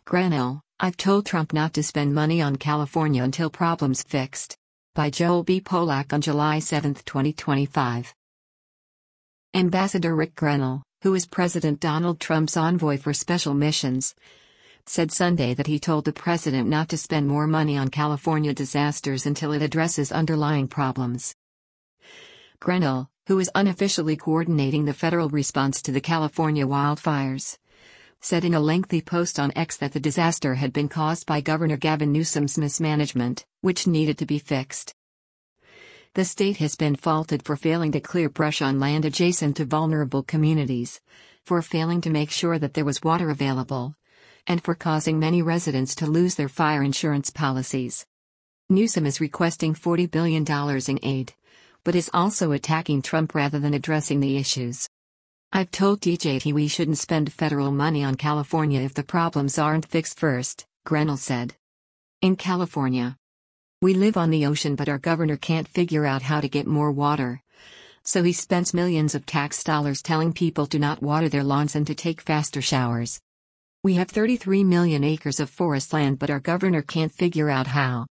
Grenell, I've told Trump not to spend money on California until problems fixed. By Joel B. Polak on July 7, 2025. Ambassador Rick Grenell, who is President Donald Trump's envoy for special missions, said Sunday that he told the president not to spend more money on California disasters until it addresses underlying problems. Grenell, who is unofficially coordinating the federal response to the California wildfires, said in a lengthy post on X that the disaster had been caused by Governor Gavin Newsom's mismanagement, which needed to be fixed. The state has been faulted for failing to clear brush on land adjacent to vulnerable communities, for failing to make sure that there was water available, and for causing many residents to lose their fire insurance policies. Newsom is requesting $40 billion in aid, but is also attacking Trump rather than addressing the issues. I've told DJT we shouldn't spend federal money on California if the problems aren't fixed first, Grenell said. In California, we live on the ocean, but our governor can't figure out how to get more water. So he spends millions of tax dollars telling people to not water their lawns and to take faster showers. We have 33 million acres of forest land, but our governor can't figure out how.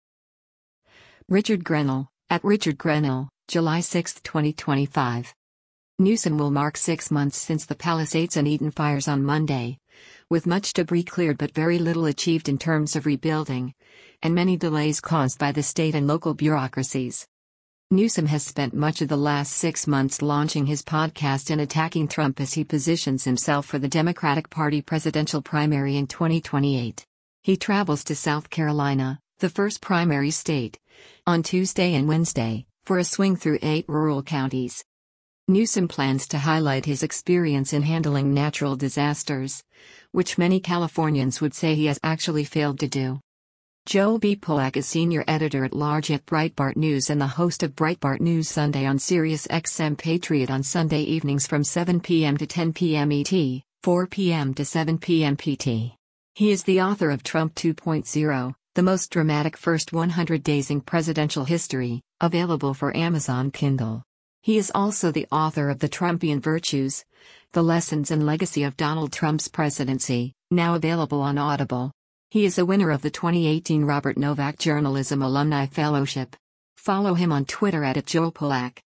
Richard Grenell, at Richard Grenell, July 6, 2025. Newsom will mark 6 months since the Palisades and Eaton fires on Monday, with much debris cleared but very little achieved in terms of rebuilding, and many delays caused by the state and local bureaucracies. Newsom has spent much of the last 6 months launching his podcast and attacking Trump as he positions himself for the Democratic Party presidential primary in 2028. He travels to South Carolina, the first primary state, on Tuesday and Wednesday, for a swing through 8 rural counties. Newsom plans to highlight his experience in handling natural disasters, which many Californians would say he has actually failed to do. Joel B. Polak is senior editor-at-large at Breitbart News and the host of Breitbart News Sunday on Sirius XM Patriot on Sunday evenings from 7 p.m. to 10 p.m. ET, 4 p.m. to 7 p.m. PT. He is the author of Trump 2.0, the most dramatic first 100 days in presidential history, available for Amazon Kindle. He is also the author of The Trumpian Virtues, The Lessons and Legacy of Donald Trump's Presidency, now available on Audible. He is a winner of the 2018 Robert Novak Journalism Alumni Fellowship. Follow him on Twitter @JoelPolak.